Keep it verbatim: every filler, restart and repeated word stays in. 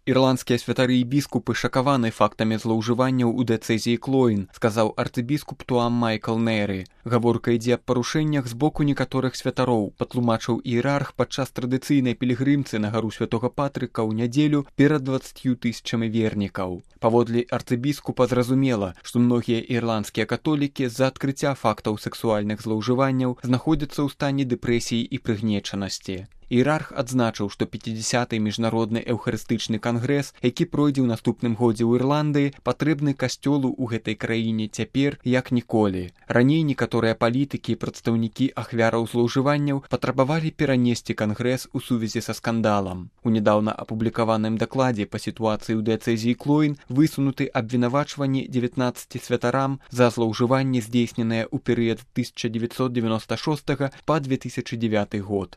Ірландскія святары і біскупы шакаваны фактамі злоўжыванняў у дыяцэзіі Клоін, сказаў арцыбіскуп Туам Майкл Неры. Гаворка ідзе аб парушэннях з боку некаторых святароў, патлумачыў іерарх падчас традыцыйнай пілігрымцы на гару святога Патрыка ў нядзелю перад дваццатью тысячамі вернікаў. Паводле арцыбіскупа зразумела, што многія ірландскія католікі з-за адкрыцця фактаў сэксуальных злоўжыванняў знаходзяцца ў стане дэпрэсіі і прыгнечанасці. Іерарх адзначыў, што пяцідзясяты міжнародны эўхарыстычны кангрэс, які пройдзе ў наступным годзе ў Ірландыі, патрэбны касцёлу ў гэтай краіне цяпер як ніколі. Раней некаторыя палітыкі і прадстаўнікі ахвяраў злоўжыванняў патрабавалі перанесці кангрэс у сувязі са скандалам. У нядаўна апублікаваным дакладзе па сітуацыі ў дыяцэзіі Клоін высунуты абвінавачванні дзевятнаццаці святарам за злоўжыванні, здзейсненыя ў перыяд тысяча дзевяцьсот дзевяноста шостага па две тысячы дзевяты год.